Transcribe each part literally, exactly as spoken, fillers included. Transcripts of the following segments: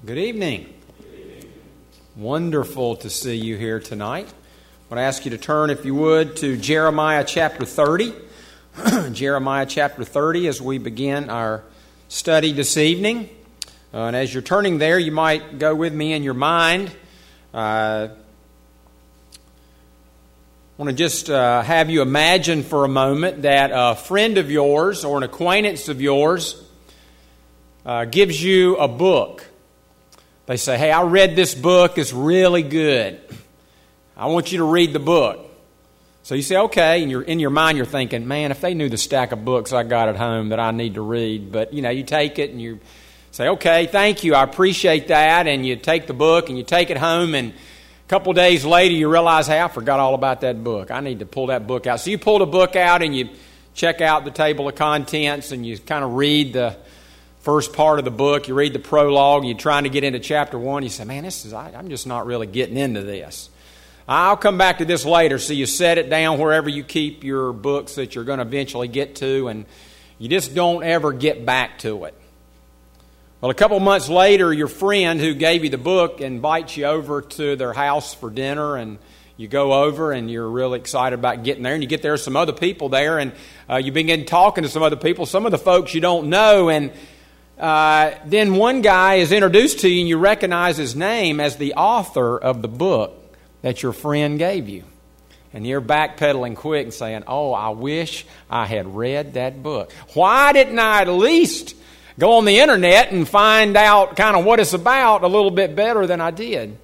Good evening. Wonderful to see you here tonight. I want to ask you to turn, if you would, to Jeremiah chapter thirty. Jeremiah chapter thirty as we begin our study this evening. Uh, and as you're turning there, you might go with me in your mind. Uh, I want to just uh, have you imagine for a moment that a friend of yours or an acquaintance of yours uh, gives you a book. They say, hey, I read this book. It's really good. I want you to read the book. So you say, okay, and you're in your mind you're thinking, man, if they knew the stack of books I got at home that I need to read. But, you know, you take it and you say, okay, thank you, I appreciate that. And you take the book and you take it home, and a couple of days later you realize, hey, I forgot all about that book. I need to pull that book out. So you pull the book out and you check out the table of contents and you kind of read the first part of the book. You read the prologue, you're trying to get into chapter one. You say, man, this is I, I'm just not really getting into this. I'll come back to this later. So you set it down wherever you keep your books that you're going to eventually get to, and you just don't ever get back to it. Well, a couple months later, your friend who gave you the book invites you over to their house for dinner, and you go over and you're really excited about getting there, and you get there, some other people there, and uh, you begin talking to some other people, some of the folks you don't know, and Uh, then one guy is introduced to you and you recognize his name as the author of the book that your friend gave you. And you're backpedaling quick and saying, oh, I wish I had read that book. Why didn't I at least go on the internet and find out kind of what it's about a little bit better than I did?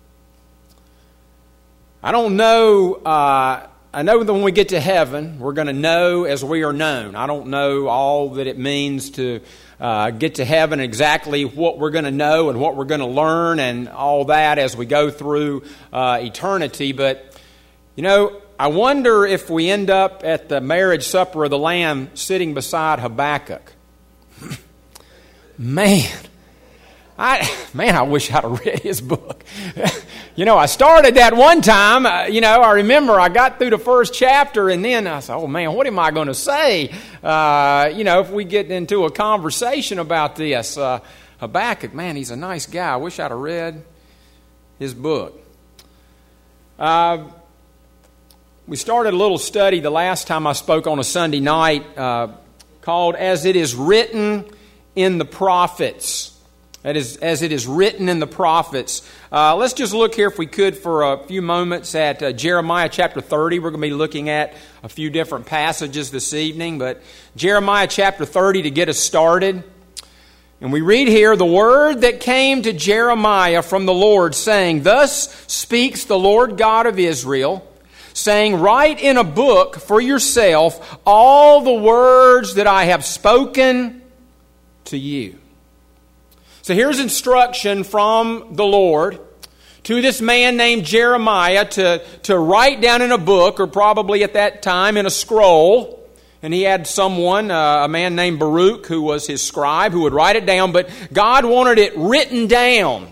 I don't know... Uh, I know that when we get to heaven, we're going to know as we are known. I don't know all that it means to uh, get to heaven, exactly what we're going to know and what we're going to learn and all that as we go through uh, eternity. But, you know, I wonder if we end up at the marriage supper of the Lamb sitting beside Habakkuk. Man. I, man, I wish I'd have read his book. You know, I started that one time. Uh, you know, I remember I got through the first chapter, and then I said, oh, man, what am I going to say? Uh, you know, if we get into a conversation about this. Uh, Habakkuk, man, he's a nice guy. I wish I'd have read his book. Uh, we started a little study the last time I spoke on a Sunday night uh, called As It Is Written in the Prophets. That is, as it is written in the prophets. Uh, let's just look here, if we could, for a few moments at uh, Jeremiah chapter thirty. We're going to be looking at a few different passages this evening, but Jeremiah chapter thirty to get us started. And we read here, the word that came to Jeremiah from the Lord, saying, Thus speaks the Lord God of Israel, saying, Write in a book for yourself all the words that I have spoken to you. So here's instruction from the Lord to this man named Jeremiah to, to write down in a book, or probably at that time in a scroll. And he had someone, uh, a man named Baruch, who was his scribe, who would write it down. But God wanted it written down.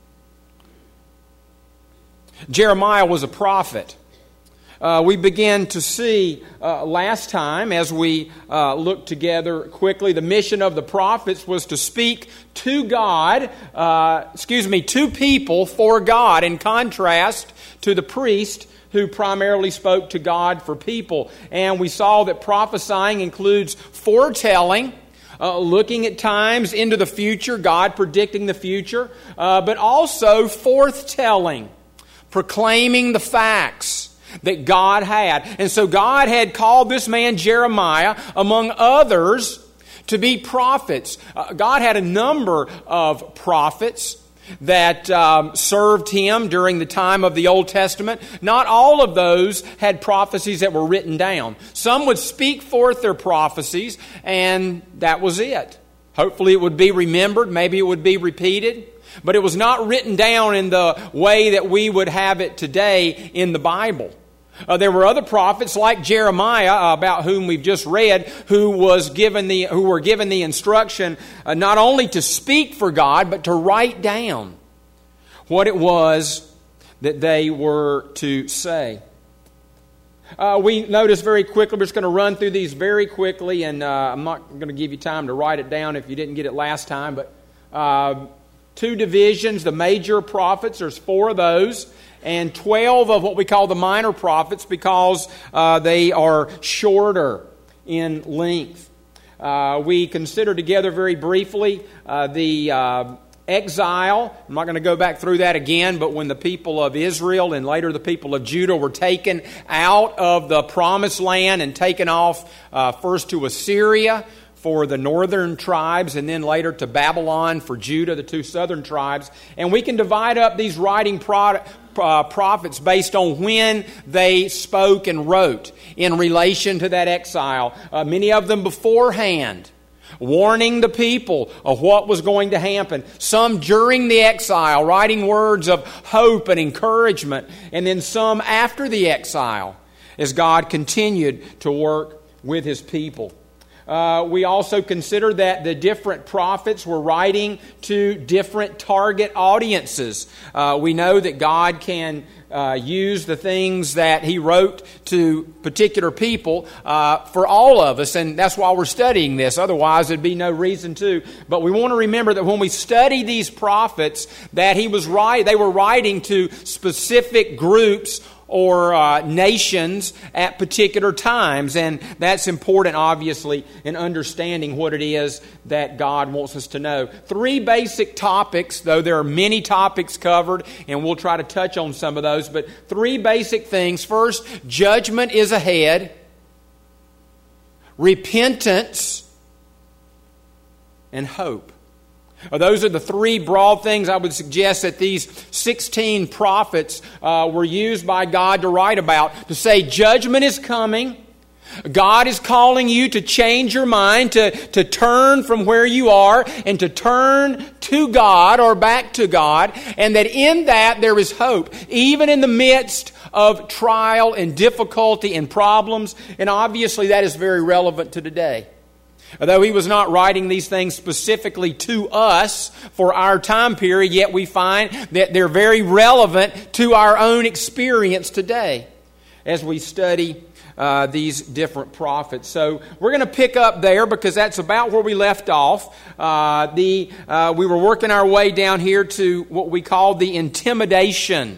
Jeremiah was a prophet. Uh, we began to see uh, last time, as we uh, looked together quickly, the mission of the prophets was to speak to God, uh, excuse me, to people for God, in contrast to the priest who primarily spoke to God for people. And we saw that prophesying includes foretelling, uh, looking at times into the future, God predicting the future, uh, but also forthtelling, proclaiming the facts that God had. And so God had called this man Jeremiah, among others, to be prophets. Uh, God had a number of prophets that um, served Him during the time of the Old Testament. Not all of those had prophecies that were written down. Some would speak forth their prophecies, and that was it. Hopefully it would be remembered. Maybe it would be repeated. But it was not written down in the way that we would have it today in the Bible. Uh, there were other prophets like Jeremiah, uh, about whom we've just read, who was given the who were given the instruction uh, not only to speak for God, but to write down what it was that they were to say. Uh, we notice very quickly, we're just going to run through these very quickly, and uh, I'm not going to give you time to write it down if you didn't get it last time, but uh, two divisions, the major prophets, there's four of those, and twelve of what we call the minor prophets because uh, they are shorter in length. Uh, we consider together very briefly uh, the uh, exile. I'm not going to go back through that again, but when the people of Israel and later the people of Judah were taken out of the promised land and taken off uh, first to Assyria for the northern tribes and then later to Babylon for Judah, the two southern tribes. And we can divide up these writing pro- uh, prophets based on when they spoke and wrote in relation to that exile. Uh, many of them beforehand, warning the people of what was going to happen. Some during the exile, writing words of hope and encouragement. And then some after the exile, as God continued to work with His people. Uh, we also consider that the different prophets were writing to different target audiences. Uh, we know that God can uh, use the things that He wrote to particular people uh, for all of us, and that's why we're studying this. Otherwise, there'd be no reason to. But we want to remember that when we study these prophets, that He was right. They were writing to specific groups or uh, nations at particular times. And that's important, obviously, in understanding what it is that God wants us to know. Three basic topics, though there are many topics covered, and we'll try to touch on some of those, but three basic things. First, judgment is ahead. Repentance and hope. Those are the three broad things I would suggest that these sixteen prophets uh, were used by God to write about. To say judgment is coming. God is calling you to change your mind, to, to turn from where you are and to turn to God or back to God. And that in that there is hope, even in the midst of trial and difficulty and problems. And obviously that is very relevant to today. Although he was not writing these things specifically to us for our time period, yet we find that they're very relevant to our own experience today as we study uh, these different prophets. So we're going to pick up there because that's about where we left off. Uh, the uh, we were working our way down here to what we call the intimidation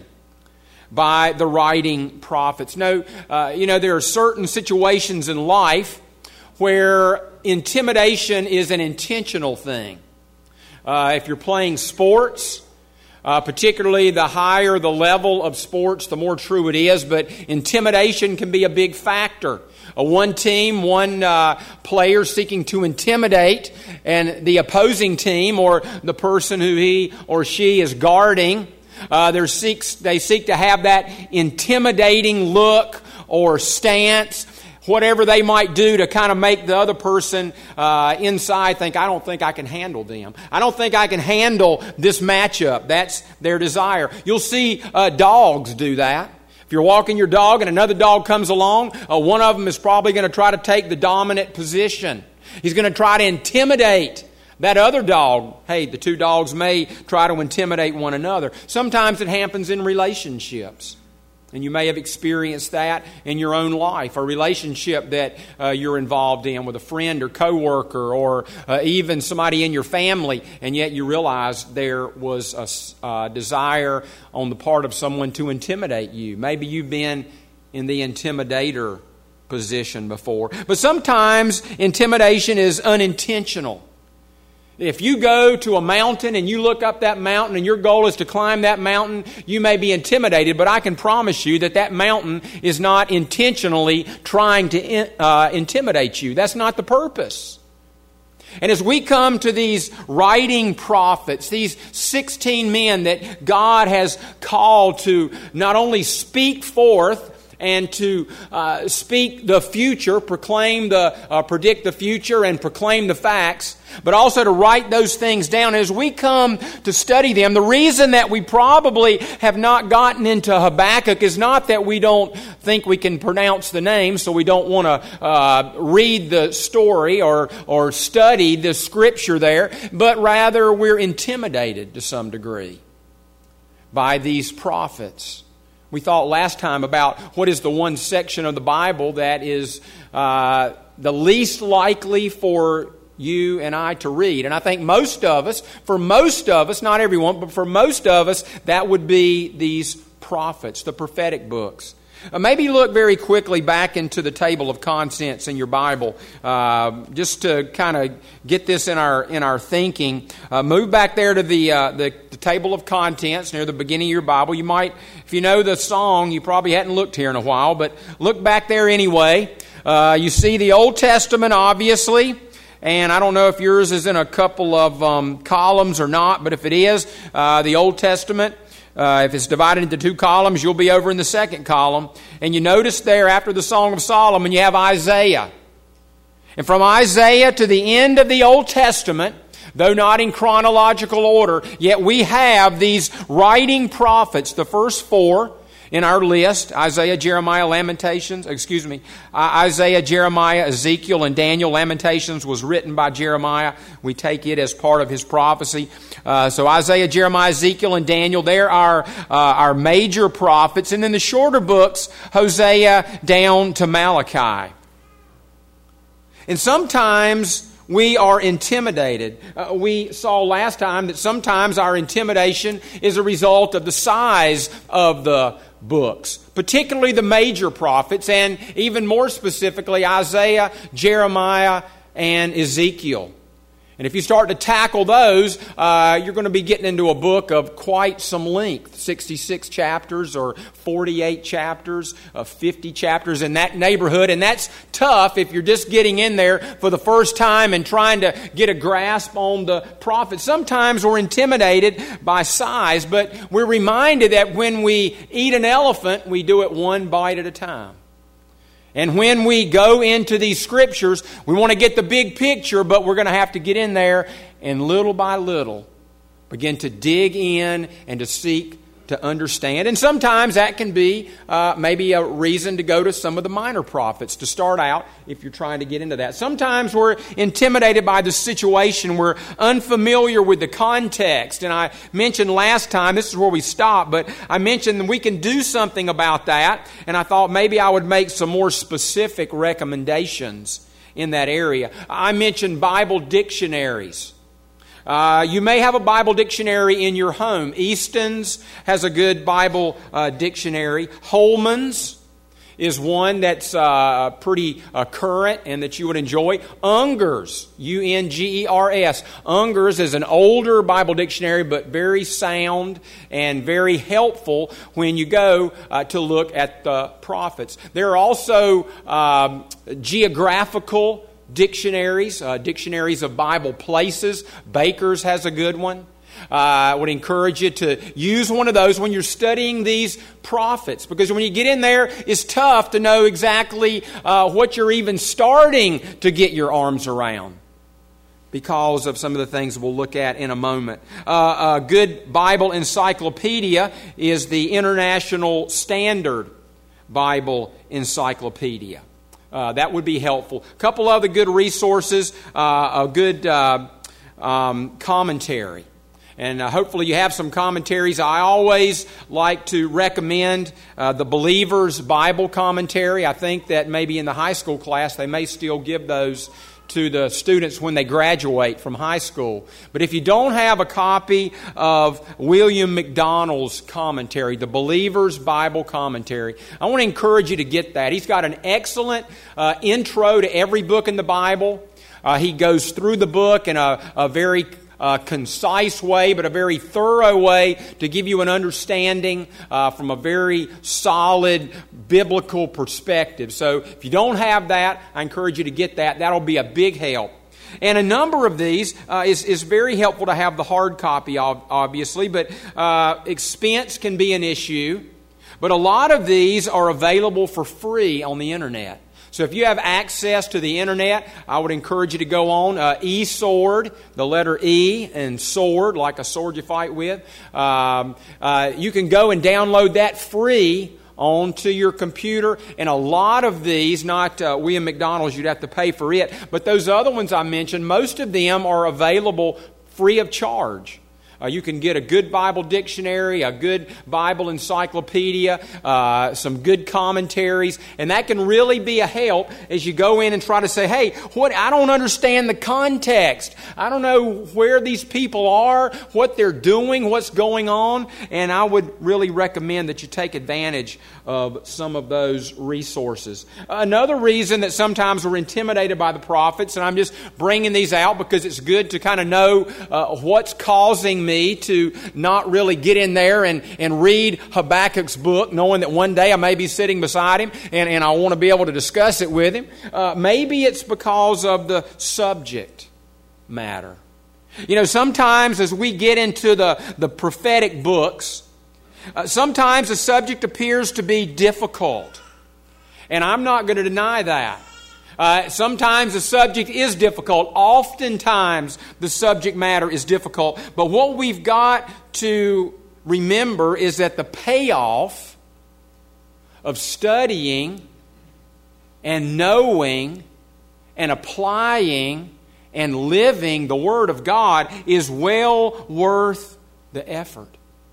by the writing prophets. No, uh, you know, there are certain situations in life where intimidation is an intentional thing. Uh, if you're playing sports, uh, particularly the higher the level of sports, the more true it is, but intimidation can be a big factor. Uh, one team, one uh, player seeking to intimidate, and the opposing team or the person who he or she is guarding, uh, they seek, they seek to have that intimidating look or stance, whatever they might do to kind of make the other person uh, inside think, I don't think I can handle them. I don't think I can handle this matchup. That's their desire. You'll see uh, dogs do that. If you're walking your dog and another dog comes along, uh, one of them is probably going to try to take the dominant position. He's going to try to intimidate that other dog. Hey, the two dogs may try to intimidate one another. Sometimes it happens in relationships. And you may have experienced that in your own life, a relationship that uh, you're involved in with a friend or coworker or uh, even somebody in your family, and yet you realize there was a uh, desire on the part of someone to intimidate you. Maybe you've been in the intimidator position before. But sometimes intimidation is unintentional. If you go to a mountain and you look up that mountain and your goal is to climb that mountain, you may be intimidated, but I can promise you that that mountain is not intentionally trying to uh, intimidate you. That's not the purpose. And as we come to these writing prophets, these sixteen men that God has called to not only speak forth and to uh, speak the future, proclaim the, uh, predict the future and proclaim the facts, but also to write those things down. As we come to study them, the reason that we probably have not gotten into Habakkuk is not that we don't think we can pronounce the name, so we don't want to uh, read the story or, or study the scripture there, but rather we're intimidated to some degree by these prophets. We thought last time about what is the one section of the Bible that is uh, the least likely for you and I to read. And I think most of us, for most of us, not everyone, but for most of us, that would be these prophets, the prophetic books. Uh, maybe look very quickly back into the table of contents in your Bible, uh, just to kind of get this in our in our thinking. Uh, move back there to the, uh, the the table of contents near the beginning of your Bible. You might, if you know the song, you probably hadn't looked here in a while, but look back there anyway. Uh, you see the Old Testament, obviously. And I don't know if yours is in a couple of um, columns or not, but if it is, uh, the Old Testament, uh, if it's divided into two columns, you'll be over in the second column. And you notice there after the Song of Solomon, you have Isaiah. And from Isaiah to the end of the Old Testament, though not in chronological order, yet we have these writing prophets, the first four in our list, Isaiah, Jeremiah, Lamentations, excuse me, Isaiah, Jeremiah, Ezekiel, and Daniel. Lamentations was written by Jeremiah. We take it as part of his prophecy. Uh, so Isaiah, Jeremiah, Ezekiel, and Daniel, they're our, uh, our major prophets. And then the shorter books, Hosea down to Malachi. And sometimes we are intimidated. Uh, we saw last time that sometimes our intimidation is a result of the size of the books, particularly the major prophets, and even more specifically Isaiah, Jeremiah, and Ezekiel. And if you start to tackle those, uh, you're going to be getting into a book of quite some length, sixty-six chapters or forty-eight chapters, uh, fifty chapters in that neighborhood. And that's tough if you're just getting in there for the first time and trying to get a grasp on the prophets. Sometimes we're intimidated by size, but we're reminded that when we eat an elephant, we do it one bite at a time. And when we go into these scriptures, we want to get the big picture, but we're going to have to get in there and little by little begin to dig in and to seek to understand. And sometimes that can be uh, maybe a reason to go to some of the minor prophets to start out if you're trying to get into that. Sometimes we're intimidated by the situation. We're unfamiliar with the context. And I mentioned last time, this is where we stopped, but I mentioned that we can do something about that. And I thought maybe I would make some more specific recommendations in that area. I mentioned Bible dictionaries. Uh, you may have a Bible dictionary in your home. Easton's has a good Bible uh, dictionary. Holman's is one that's uh, pretty uh, current and that you would enjoy. Unger's, U N G E R S. Unger's is an older Bible dictionary, but very sound and very helpful when you go uh, to look at the prophets. There are also um, geographical dictionaries, uh, dictionaries of Bible places. Baker's has a good one. Uh, I would encourage you to use one of those when you're studying these prophets, because when you get in there, it's tough to know exactly uh, what you're even starting to get your arms around because of some of the things we'll look at in a moment. Uh, a good Bible encyclopedia is the International Standard Bible Encyclopedia. Uh, that would be helpful. A couple other good resources, uh, a good uh, um, commentary. And uh, hopefully you have some commentaries. I always like to recommend uh, the Believer's Bible Commentary. I think that maybe in the high school class they may still give those to the students when they graduate from high school. But if you don't have a copy of William McDonald's commentary, the Believer's Bible Commentary, I want to encourage you to get that. He's got an excellent uh, intro to every book in the Bible. Uh, he goes through the book in a, a very Uh, concise way, but a very thorough way to give you an understanding uh, from a very solid biblical perspective. So if you don't have that, I encourage you to get that. That'll be a big help. And a number of these uh, is, is very helpful to have the hard copy, obviously, but uh, expense can be an issue. But a lot of these are available for free on the internet. So if you have access to the internet, I would encourage you to go on uh, eSword, the letter E, and sword, like a sword you fight with. Um, uh, you can go and download that free onto your computer. And a lot of these, not uh, William McDonald's, you'd have to pay for it. But those other ones I mentioned, most of them are available free of charge. Uh, you can get a good Bible dictionary, a good Bible encyclopedia, uh, some good commentaries, and that can really be a help as you go in and try to say, hey, what I don't understand the context. I don't know where these people are, what they're doing, what's going on, and I would really recommend that you take advantage of some of those resources. Another reason that sometimes we're intimidated by the prophets, and I'm just bringing these out because it's good to kind of know uh, what's causing me to not really get in there and, and read Habakkuk's book, knowing that one day I may be sitting beside him and, and I want to be able to discuss it with him. Uh, maybe it's because of the subject matter. You know, sometimes as we get into the, the prophetic books, uh, sometimes the subject appears to be difficult. And I'm not going to deny that. Uh, sometimes the subject is difficult. Oftentimes the subject matter is difficult. But what we've got to remember is that the payoff of studying and knowing and applying and living the Word of God is well worth the effort.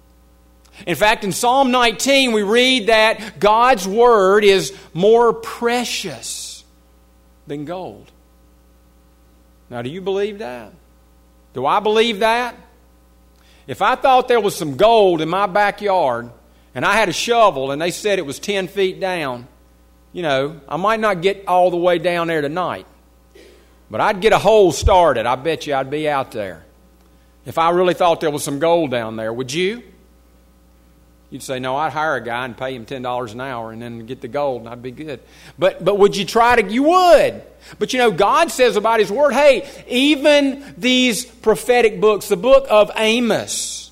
In fact, in Psalm nineteen, we read that God's Word is more precious than gold. Now, do you believe that? Do I believe that? If I thought there was some gold in my backyard and I had a shovel and they said it was ten feet down, you know, I might not get all the way down there tonight. But I'd get a hole started. I bet you I'd be out there. If I really thought there was some gold down there, would you? You'd say, no, I'd hire a guy and pay him ten dollars an hour and then get the gold and I'd be good. But but would you try to? You would. But you know, God says about His Word, hey, even these prophetic books, the book of Amos,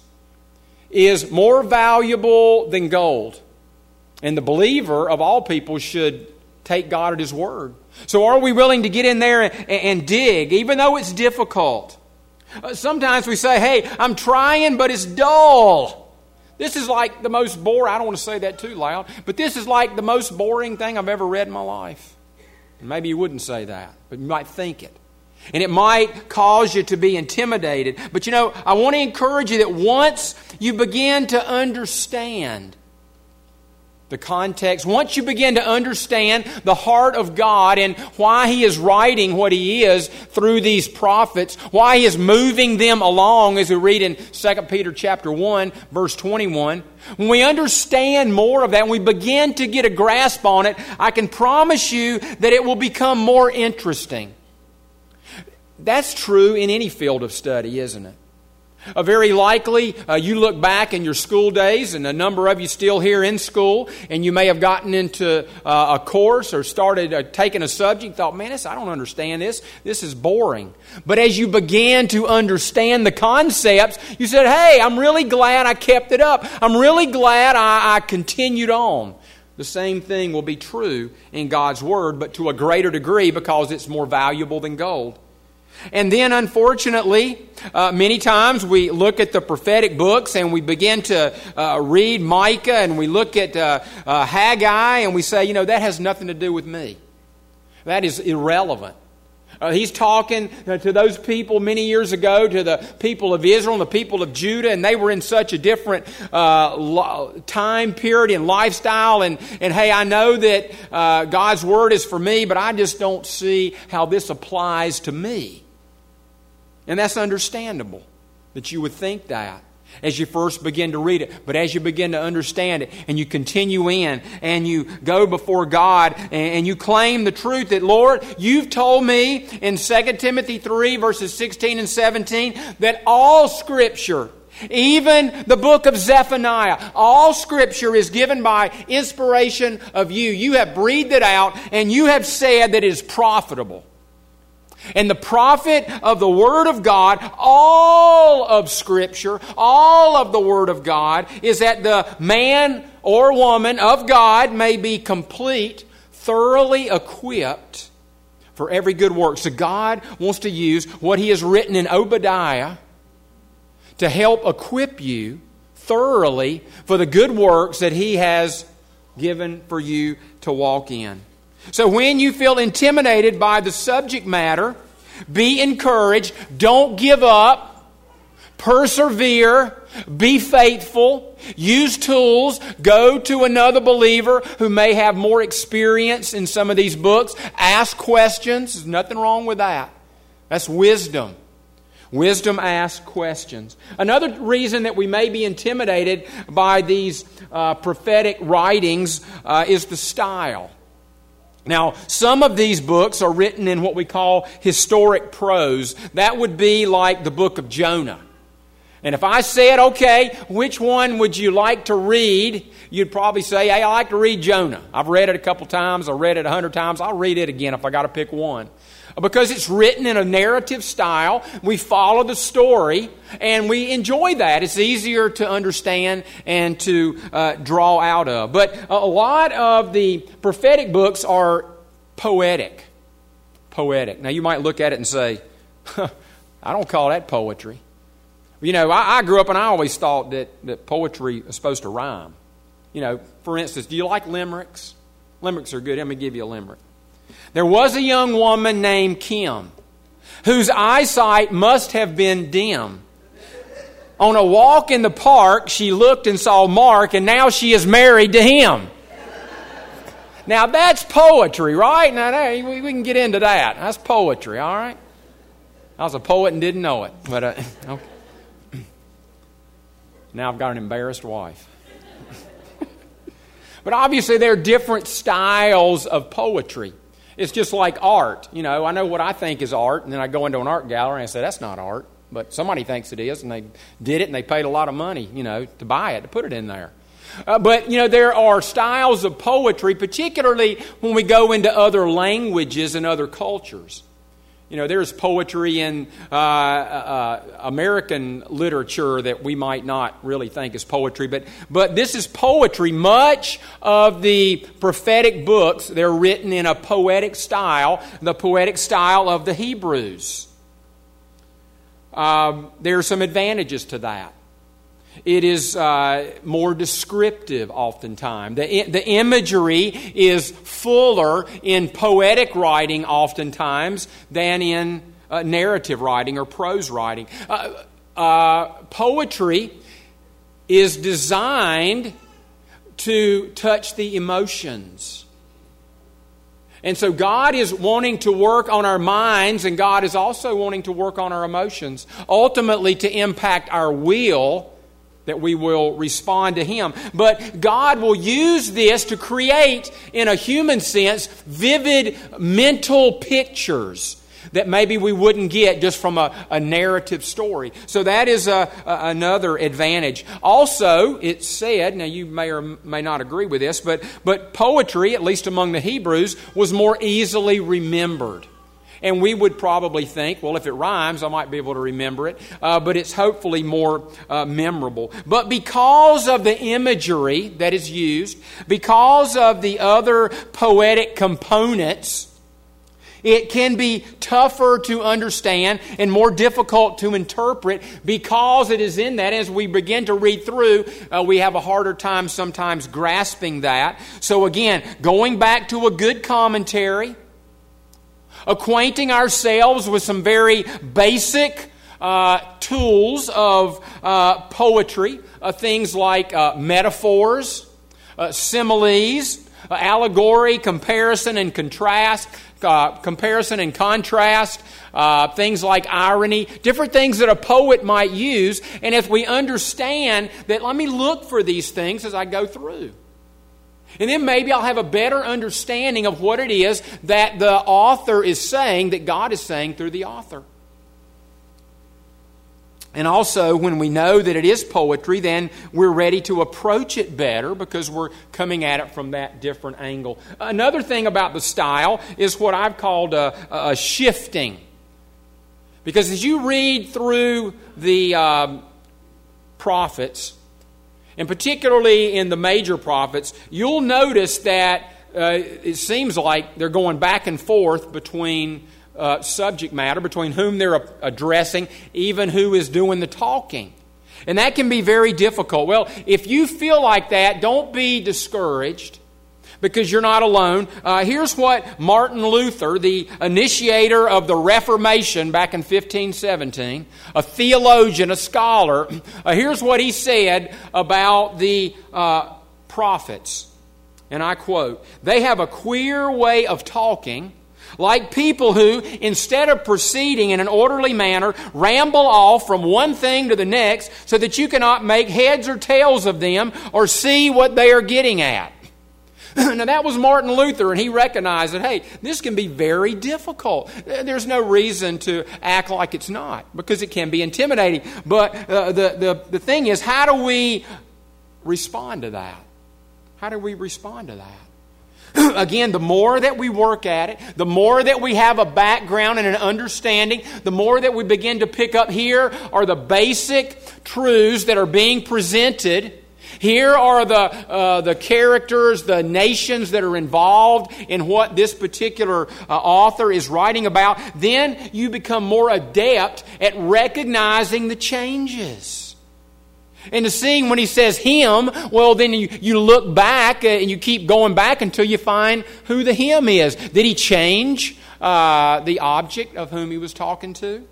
is more valuable than gold. And the believer of all people should take God at His Word. So are we willing to get in there and, and dig, even though it's difficult? Uh, sometimes we say, hey, I'm trying, but it's dull. This is like the most boring, I don't want to say that too loud, but this is like the most boring thing I've ever read in my life. And maybe you wouldn't say that, but you might think it. And it might cause you to be intimidated. But you know, I want to encourage you that once you begin to understand the context, once you begin to understand the heart of God and why He is writing what He is through these prophets, why He is moving them along, as we read in Second Peter chapter one, verse twenty-one, when we understand more of that, and we begin to get a grasp on it, I can promise you that it will become more interesting. That's true in any field of study, isn't it? Uh, very likely, uh, you look back in your school days, and a number of you still here in school, and you may have gotten into uh, a course or started uh, taking a subject, thought, man, this, I don't understand this. This is boring. But as you began to understand the concepts, you said, hey, I'm really glad I kept it up. I'm really glad I, I continued on. The same thing will be true in God's Word, but to a greater degree because it's more valuable than gold. And then, unfortunately, uh, many times we look at the prophetic books and we begin to uh, read Micah and we look at uh, uh, Haggai and we say, you know, that has nothing to do with me. That is irrelevant. Uh, he's talking to those people many years ago, to the people of Israel and the people of Judah, and they were in such a different uh, lo- time period and lifestyle. And, and hey, I know that uh, God's Word is for me, but I just don't see how this applies to me. And that's understandable that you would think that as you first begin to read it. But as you begin to understand it and you continue in and you go before God and, and you claim the truth that, Lord, you've told me in Second Timothy three verses sixteen and seventeen that all Scripture, even the book of Zephaniah, all Scripture is given by inspiration of you. You have breathed it out and you have said that it is profitable. And the profit of the Word of God, all of Scripture, all of the Word of God, is that the man or woman of God may be complete, thoroughly equipped for every good work. So God wants to use what He has written in Obadiah to help equip you thoroughly for the good works that He has given for you to walk in. So when you feel intimidated by the subject matter, be encouraged. Don't give up. persevere, be faithful, use tools, go to another believer who may have more experience in some of these books, ask questions. There's nothing wrong with that. That's wisdom. Wisdom asks questions. Another reason that we may be intimidated by these uh, prophetic writings uh, is the style. Now, some of these books are written in what we call historic prose. That would be like the book of Jonah. And if I said, okay, which one would you like to read? You'd probably say, hey, I like to read Jonah. I've read it a couple times. I've read it a hundred times. I'll read it again if I got to pick one. Because it's written in a narrative style. We follow the story, and we enjoy that. It's easier to understand and to uh, draw out of. But a lot of the prophetic books are poetic. Poetic. Now, you might look at it and say, huh, I don't call that poetry. You know, I, I grew up and I always thought that, that poetry is supposed to rhyme. You know, for instance, do you like limericks? Limericks are good. Let me give you a limerick. There was a young woman named Kim, whose eyesight must have been dim. On a walk in the park, she looked and saw Mark, and now she is married to him. Now, that's poetry, right? Now, we can get into that. That's poetry, all right? I was a poet and didn't know it. But uh, okay. Now I've got an embarrassed wife. But obviously, there are different styles of poetry. It's just like art. You know, I know what I think is art, and then I go into an art gallery and I say, that's not art. But somebody thinks it is, and they did it, and they paid a lot of money, you know, to buy it, to put it in there. Uh, but, you know, there are styles of poetry, particularly when we go into other languages and other cultures. You know, there's poetry in uh, uh, American literature that we might not really think is poetry, but but this is poetry. Much of the prophetic books, they're written in a poetic style, the poetic style of the Hebrews. Um, there are some advantages to that. It is uh, more descriptive oftentimes. The, the imagery is fuller in poetic writing oftentimes than in uh, narrative writing or prose writing. Uh, uh, poetry is designed to touch the emotions. And so God is wanting to work on our minds, and God is also wanting to work on our emotions, ultimately to impact our will, that we will respond to Him. But God will use this to create, in a human sense, vivid mental pictures that maybe we wouldn't get just from a, a narrative story. So that is a, a, another advantage. Also, it's said, now you may or may not agree with this, but, but poetry, at least among the Hebrews, was more easily remembered. And we would probably think, well, if it rhymes, I might be able to remember it. Uh, but it's hopefully more uh, memorable. But because of the imagery that is used, because of the other poetic components, it can be tougher to understand and more difficult to interpret because it is in that. As we begin to read through, uh, we have a harder time sometimes grasping that. So again, going back to a good commentary, acquainting ourselves with some very basic uh, tools of uh, poetry, uh, things like uh, metaphors, uh, similes, uh, allegory, comparison and contrast, uh, comparison and contrast, uh, things like irony, different things that a poet might use. And if we understand that, let me look for these things as I go through. And then maybe I'll have a better understanding of what it is that the author is saying, that God is saying through the author. And also, when we know that it is poetry, then we're ready to approach it better because we're coming at it from that different angle. Another thing about the style is what I've called a, a shifting. Because as you read through the um, prophets, and particularly in the major prophets, you'll notice that uh, it seems like they're going back and forth between uh, subject matter, between whom they're addressing, even who is doing the talking. And that can be very difficult. Well, if you feel like that, don't be discouraged. because you're not alone. Uh, here's what Martin Luther, the initiator of the Reformation back in fifteen seventeen, a theologian, a scholar, uh, here's what he said about the uh, prophets. And I quote, "They have a queer way of talking, like people who, instead of proceeding in an orderly manner, ramble off from one thing to the next so that you cannot make heads or tails of them or see what they are getting at." Now that was Martin Luther, and he recognized that, hey, this can be very difficult. There's no reason to act like it's not, because it can be intimidating. But uh, the, the, the thing is, how do we respond to that? How do we respond to that? Again, the more that we work at it, the more that we have a background and an understanding, the more that we begin to pick up, here are the basic truths that are being presented. Here are the uh, the characters, the nations that are involved in what this particular uh, author is writing about. Then you become more adept at recognizing the changes. And to seeing when he says him, well, then you, you look back and you keep going back until you find who the him is. Did he change uh, the object of whom he was talking to?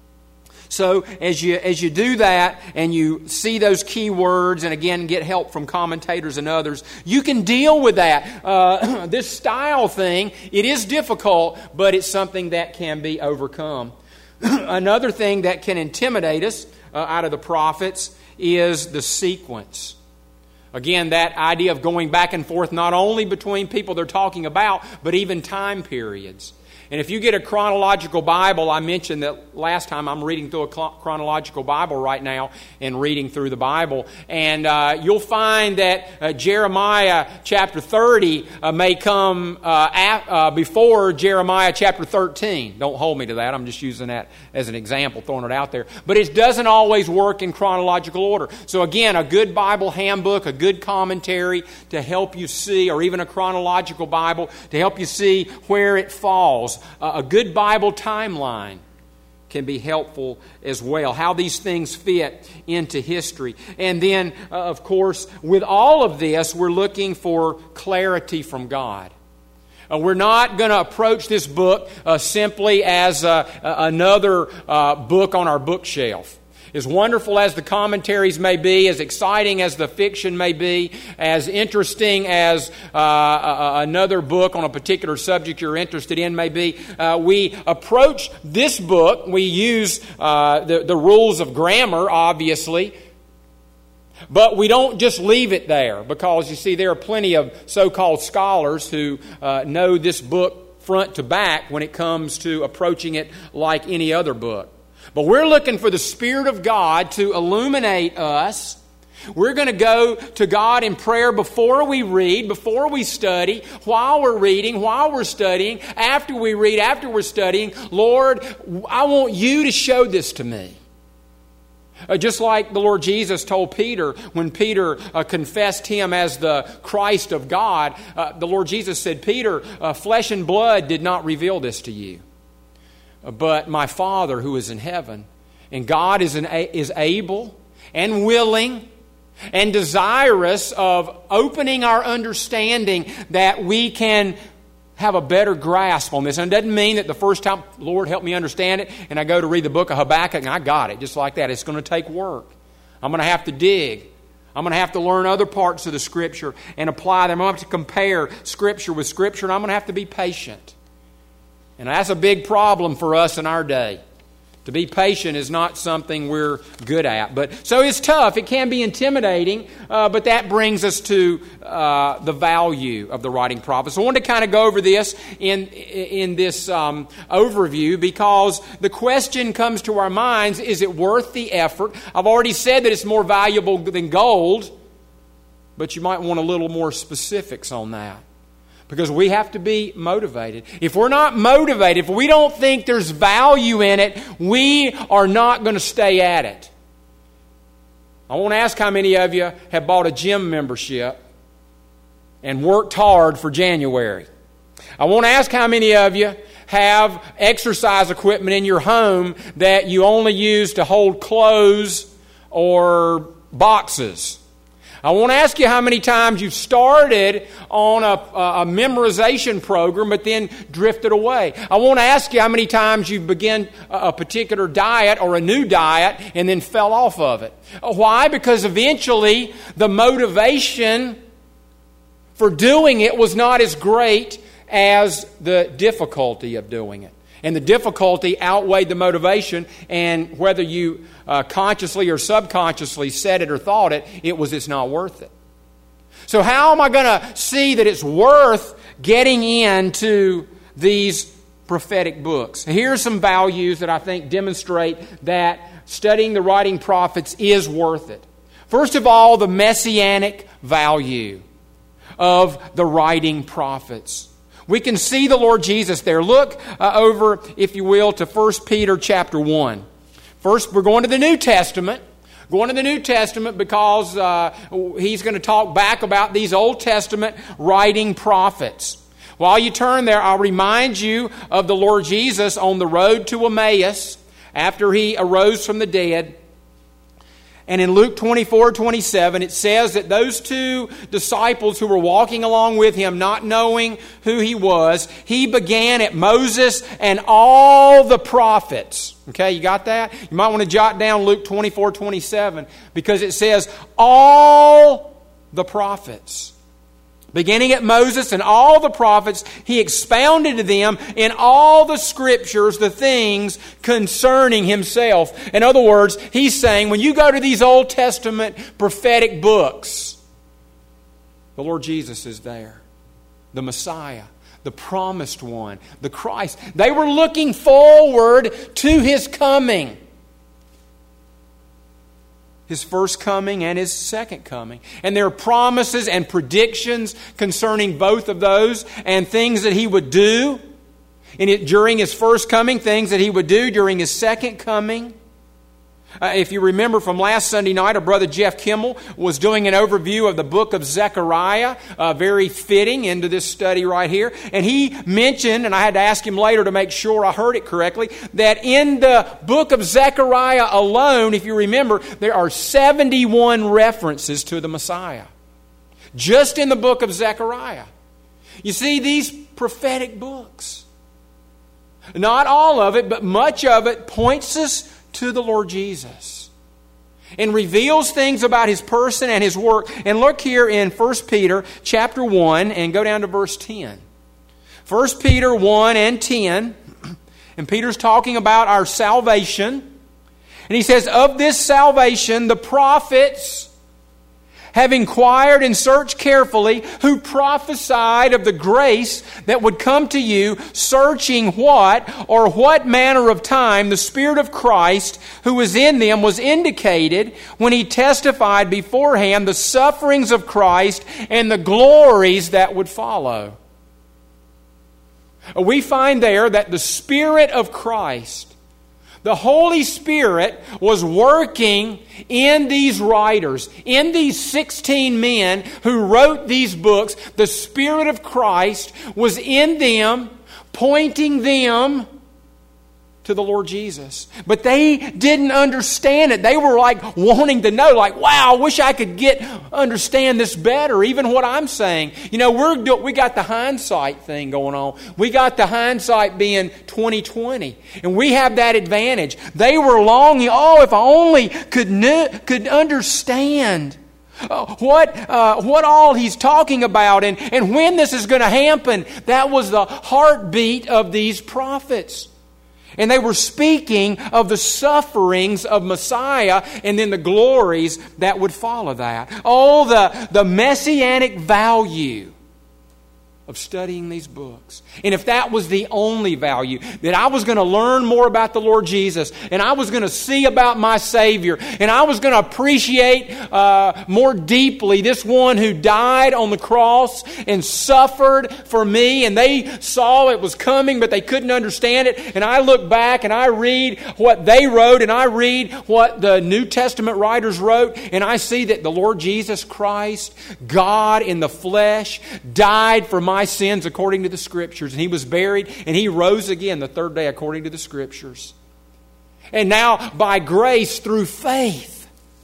So as you as you do that and you see those key words, and again get help from commentators and others, you can deal with that. Uh, this style thing, it is difficult, but it's something that can be overcome. Another thing that can intimidate us uh, out of the prophets is the sequence. Again, that idea of going back and forth not only between people they're talking about, but even time periods. And if you get a chronological Bible, I mentioned that last time I'm reading through a chronological Bible right now and reading through the Bible. And uh, you'll find that uh, Jeremiah chapter thirty uh, may come uh, at, uh, before Jeremiah chapter thirteen. Don't hold me to that. I'm just using that as an example, throwing it out there. But it doesn't always work in chronological order. So again, a good Bible handbook, a good commentary to help you see, or even a chronological Bible to help you see where it falls. A good Bible timeline can be helpful as well, how these things fit into history. And then, uh, of course, with all of this, we're looking for clarity from God. Uh, we're not going to approach this book uh, simply as uh, another uh, book on our bookshelf. As wonderful as the commentaries may be, as exciting as the fiction may be, as interesting as uh, another book on a particular subject you're interested in may be, uh, we approach this book, we use uh, the, the rules of grammar, obviously, but we don't just leave it there, because you see there are plenty of so-called scholars who uh, know this book front to back when it comes to approaching it like any other book. But we're looking for the Spirit of God to illuminate us. We're going to go to God in prayer before we read, before we study, while we're reading, while we're studying, after we read, after we're studying. Lord, I want you to show this to me. Uh, just like the Lord Jesus told Peter when Peter uh, confessed Him as the Christ of God, uh, the Lord Jesus said, Peter, uh, flesh and blood did not reveal this to you, but my Father who is in heaven. And God is, an, is able and willing and desirous of opening our understanding that we can have a better grasp on this. And it doesn't mean that the first time, Lord, help me understand it, and I go to read the book of Habakkuk and I got it, just like that. It's going to take work. I'm going to have to dig. I'm going to have to learn other parts of the Scripture and apply them. I'm going to have to compare Scripture with Scripture, and I'm going to have to be patient. And that's a big problem for us in our day. To be patient is not something we're good at. But so it's tough. It can be intimidating. Uh, but that brings us to uh, the value of the writing prophets. So I wanted to kind of go over this in in this um, overview, because the question comes to our minds: is it worth the effort? I've already said that it's more valuable than gold, but you might want a little more specifics on that. Because we have to be motivated. If we're not motivated, if we don't think there's value in it, we are not going to stay at it. I won't ask how many of you have bought a gym membership and worked hard for January. I won't ask how many of you have exercise equipment in your home that you only use to hold clothes or boxes. I won't ask you how many times you've started on a, a memorization program but then drifted away. I won't ask you how many times you've begun a particular diet or a new diet and then fell off of it. Why? Because eventually the motivation for doing it was not as great as the difficulty of doing it. And the difficulty outweighed the motivation, and whether you uh, consciously or subconsciously said it or thought it, it was it's not worth it. So how am I going to see that it's worth getting into these prophetic books? Here are some values that I think demonstrate that studying the writing prophets is worth it. First of all, the messianic value of the writing prophets. We can see the Lord Jesus there. Look uh, over, if you will, to First Peter chapter one. First, we're going to the New Testament. Going to the New Testament because uh, he's going to talk back about these Old Testament writing prophets. While you turn there, I'll remind you of the Lord Jesus on the road to Emmaus after he arose from the dead. And in Luke twenty-four twenty-seven, it says that those two disciples who were walking along with him, not knowing who he was, he began at Moses and all the prophets. Okay, you got that? You might want to jot down Luke twenty-four twenty-seven because it says all the prophets. Beginning at Moses and all the prophets, he expounded to them in all the Scriptures the things concerning himself. In other words, he's saying when you go to these Old Testament prophetic books, the Lord Jesus is there. The Messiah, the promised one, the Christ. They were looking forward to His coming. His first coming and His second coming. And there are promises and predictions concerning both of those and things that He would do in it, during His first coming, things that He would do during His second coming. Uh, if you remember from last Sunday night, our brother Jeff Kimmel was doing an overview of the book of Zechariah, uh, very fitting into this study right here. And he mentioned, and I had to ask him later to make sure I heard it correctly, that in the book of Zechariah alone, if you remember, there are seventy-one references to the Messiah. Just in the book of Zechariah. You see, these prophetic books, not all of it, but much of it points us to the Lord Jesus and reveals things about His person and His work. And look here in First Peter chapter one and go down to verse ten. First Peter one and ten, and Peter's talking about our salvation. And he says, of this salvation the prophets have inquired and searched carefully, who prophesied of the grace that would come to you, searching what or what manner of time the Spirit of Christ who was in them was indicated when He testified beforehand the sufferings of Christ and the glories that would follow. We find there that the Spirit of Christ, the Holy Spirit, was working in these writers, in these sixteen men who wrote these books. The Spirit of Christ was in them, pointing them to the Lord Jesus. But they didn't understand it. They were like wanting to know, like, wow, I wish I could get understand this better, even what I'm saying. You know, we're we got the hindsight thing going on. We got the hindsight being twenty twenty. And we have that advantage. They were longing, oh, if I only could kn- could understand Uh, what uh, what all he's talking about and, and when this is going to happen. That was the heartbeat of these prophets. And they were speaking of the sufferings of Messiah and then the glories that would follow that. Oh, the, the messianic value of studying these books. And if that was the only value, that I was going to learn more about the Lord Jesus, and I was going to see about my Savior, and I was going to appreciate uh, more deeply this one who died on the cross and suffered for me, and they saw it was coming, but they couldn't understand it. And I look back and I read what they wrote, and I read what the New Testament writers wrote, and I see that the Lord Jesus Christ, God in the flesh, died for my sins according to the Scriptures, and He was buried, and He rose again the third day according to the Scriptures. And now by grace through faith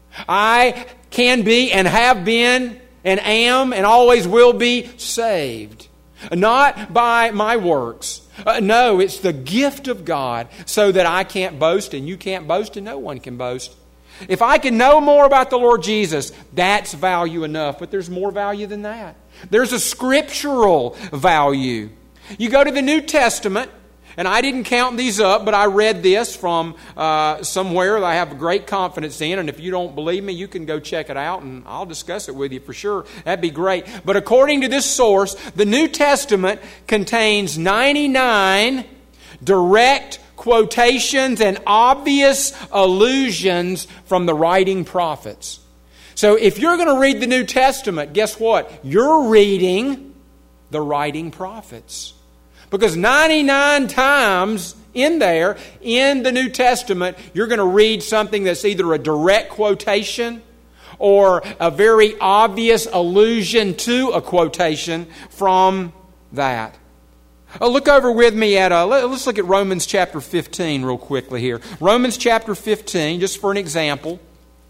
I can be and have been and am and always will be saved. Not by my works. Uh, no, it's the gift of God so that I can't boast and you can't boast and no one can boast. If I can know more about the Lord Jesus, that's value enough. But there's more value than that. There's a scriptural value. You go to the New Testament, and I didn't count these up, but I read this from uh, somewhere that I have great confidence in. And if you don't believe me, you can go check it out, and I'll discuss it with you for sure. That'd be great. But according to this source, the New Testament contains ninety-nine direct quotations and obvious allusions from the writing prophets. So if you're going to read the New Testament, guess what? You're reading the writing prophets. Because ninety-nine times in there, in the New Testament, you're going to read something that's either a direct quotation or a very obvious allusion to a quotation from that. Uh, look over with me at, uh, let's look at Romans chapter fifteen real quickly here. Romans chapter fifteen, just for an example.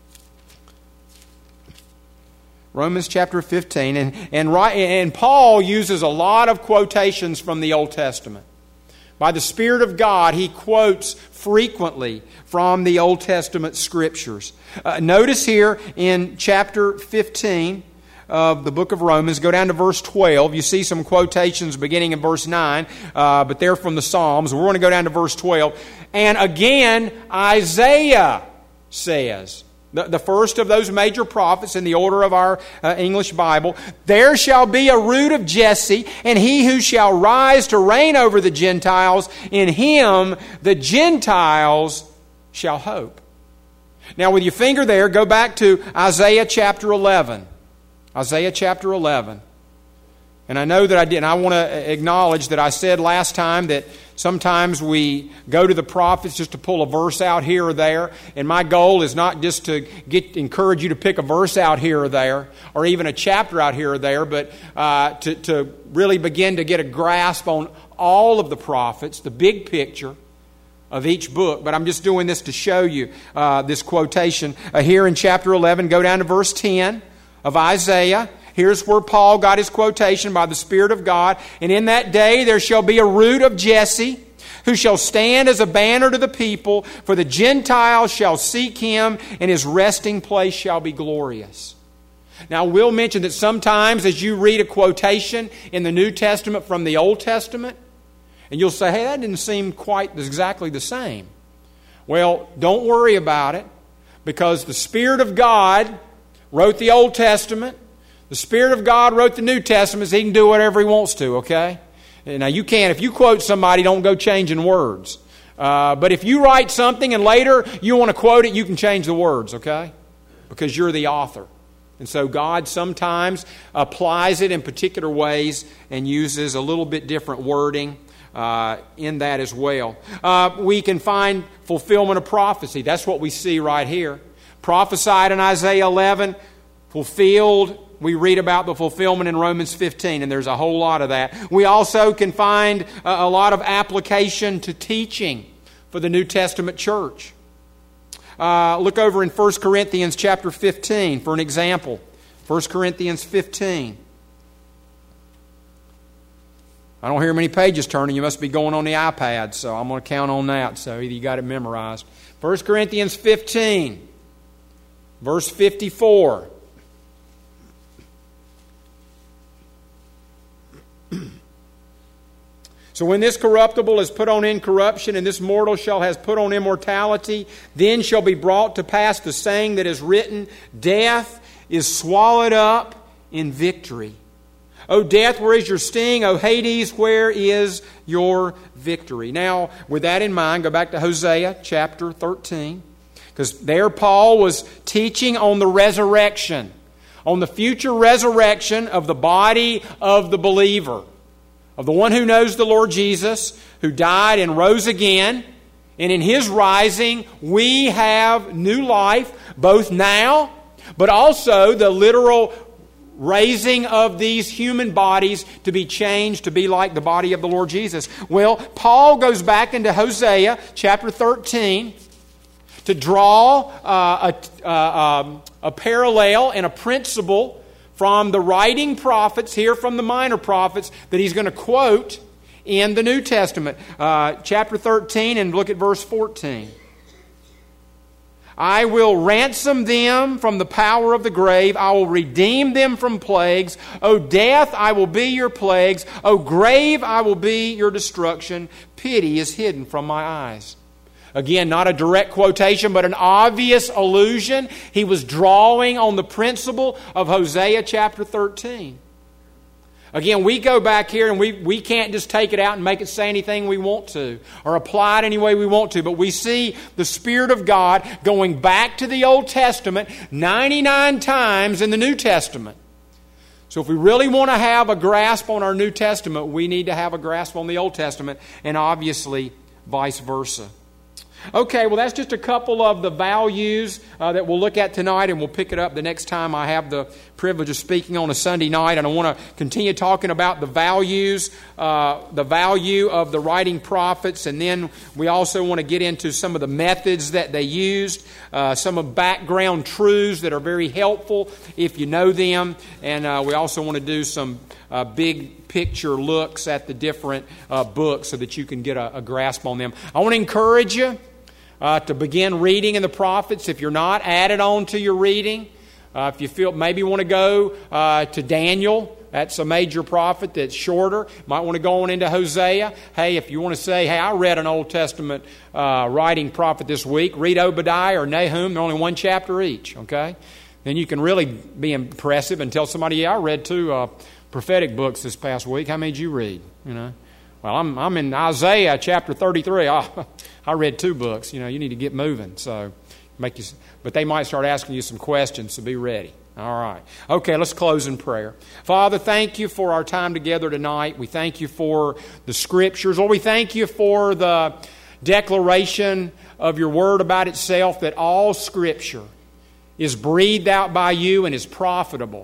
Romans chapter fifteen, and, and, and Paul uses a lot of quotations from the Old Testament. By the Spirit of God, he quotes frequently from the Old Testament Scriptures. Uh, notice here in chapter fifteen of the book of Romans, go down to verse twelve. You see some quotations beginning in verse nine, uh, but they're from the Psalms. We're going to go down to verse twelve. And again, Isaiah says, The, the first of those major prophets in the order of our uh, English Bible, there shall be a root of Jesse, and he who shall rise to reign over the Gentiles, in him the Gentiles shall hope. Now with your finger there, go back to Isaiah chapter eleven. Isaiah chapter eleven. And I know that I did, and I want to acknowledge that I said last time that sometimes we go to the prophets just to pull a verse out here or there. And my goal is not just to get encourage you to pick a verse out here or there, or even a chapter out here or there, but uh, to, to really begin to get a grasp on all of the prophets, the big picture of each book. But I'm just doing this to show you uh, this quotation. Uh, here in chapter eleven, go down to verse ten of Isaiah. Here's where Paul got his quotation by the Spirit of God. And in that day there shall be a root of Jesse, who shall stand as a banner to the people, for the Gentiles shall seek him, and his resting place shall be glorious. Now, we'll mention that sometimes as you read a quotation in the New Testament from the Old Testament, and you'll say, hey, that didn't seem quite exactly the same. Well, don't worry about it, because the Spirit of God wrote the Old Testament. The Spirit of God wrote the New Testament, so He can do whatever He wants to, okay? Now, you can't, if you quote somebody, don't go changing words. Uh, but if you write something and later you want to quote it, you can change the words, okay? Because you're the author. And so God sometimes applies it in particular ways and uses a little bit different wording uh, in that as well. Uh, we can find fulfillment of prophecy. That's what we see right here. Prophesied in Isaiah eleven, fulfilled. We read about the fulfillment in Romans fifteen, and there's a whole lot of that. We also can find a lot of application to teaching for the New Testament church. Uh, look over in First Corinthians chapter fifteen for an example. First Corinthians fifteen. I don't hear many pages turning. You must be going on the iPad, so I'm going to count on that. So either you got it memorized. First Corinthians fifteen, verse fifty-four. So when this corruptible is put on incorruption, and this mortal shall has put on immortality, then shall be brought to pass the saying that is written, death is swallowed up in victory. O death, where is your sting? O Hades, where is your victory? Now, with that in mind, go back to Hosea chapter thirteen. Because there Paul was teaching on the resurrection, on the future resurrection of the body of the believer, of the one who knows the Lord Jesus, who died and rose again. And in His rising, we have new life, both now, but also the literal raising of these human bodies to be changed to be like the body of the Lord Jesus. Well, Paul goes back into Hosea chapter thirteen to draw uh, a, uh, um, a parallel and a principle from the writing prophets, here from the minor prophets, that he's going to quote in the New Testament. Uh, chapter thirteen, and look at verse fourteen. I will ransom them from the power of the grave. I will redeem them from plagues. O death, I will be your plagues. O grave, I will be your destruction. Pity is hidden from my eyes. Again, not a direct quotation, but an obvious allusion. He was drawing on the principle of Hosea chapter thirteen. Again, we go back here and we, we can't just take it out and make it say anything we want to or apply it any way we want to. But we see the Spirit of God going back to the Old Testament ninety-nine times in the New Testament. So if we really want to have a grasp on our New Testament, we need to have a grasp on the Old Testament, and obviously vice versa. Okay, well that's just a couple of the values uh, that we'll look at tonight, and we'll pick it up the next time I have the privilege of speaking on a Sunday night. And I want to continue talking about the values, uh, the value of the writing prophets, and then we also want to get into some of the methods that they used, uh, some of background truths that are very helpful if you know them, and uh, we also want to do some uh, big picture looks at the different uh, books so that you can get a, a grasp on them. I want to encourage you Uh, to begin reading in the prophets. If you're not, add it on to your reading. Uh, if you feel maybe you want to go uh, to Daniel, that's a major prophet that's shorter. Might want to go on into Hosea. Hey, if you want to say, hey, I read an Old Testament uh, writing prophet this week, read Obadiah or Nahum. They're only one chapter each, okay? Then you can really be impressive and tell somebody, yeah, I read two uh, prophetic books this past week. How many did you read? You know, well, I'm I'm in Isaiah chapter thirty-three. Oh, I read two books. You know, you need to get moving. So, make you. But they might start asking you some questions, so be ready. All right. Okay, let's close in prayer. Father, thank you for our time together tonight. We thank you for the Scriptures. Lord, we thank you for the declaration of your Word about itself, that all Scripture is breathed out by you and is profitable.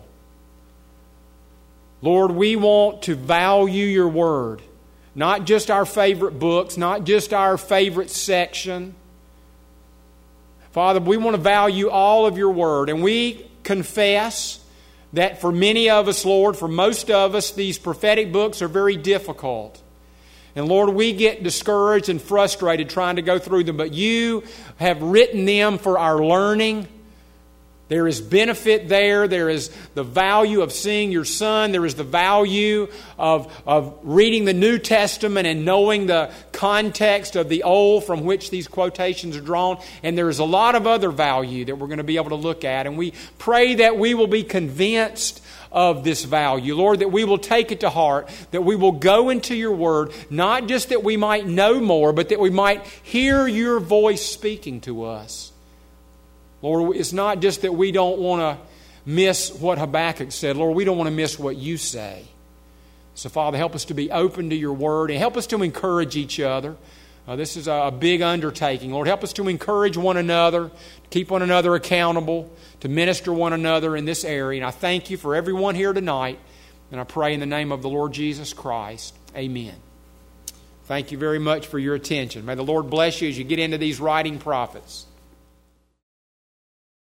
Lord, we want to value your Word. Not just our favorite books, not just our favorite section. Father, we want to value all of your Word. And we confess that for many of us, Lord, for most of us, these prophetic books are very difficult. And Lord, we get discouraged and frustrated trying to go through them. But you have written them for our learning. There is benefit there. There is the value of seeing your Son. There is the value of, of reading the New Testament and knowing the context of the Old from which these quotations are drawn. And there is a lot of other value that we're going to be able to look at. And we pray that we will be convinced of this value. Lord, that we will take it to heart, that we will go into your Word, not just that we might know more, but that we might hear your voice speaking to us. Lord, it's not just that we don't want to miss what Habakkuk said. Lord, we don't want to miss what you say. So, Father, help us to be open to your Word and help us to encourage each other. Uh, this is a big undertaking. Lord, help us to encourage one another, to keep one another accountable, to minister one another in this area. And I thank you for everyone here tonight. And I pray in the name of the Lord Jesus Christ. Amen. Thank you very much for your attention. May the Lord bless you as you get into these writing prophets.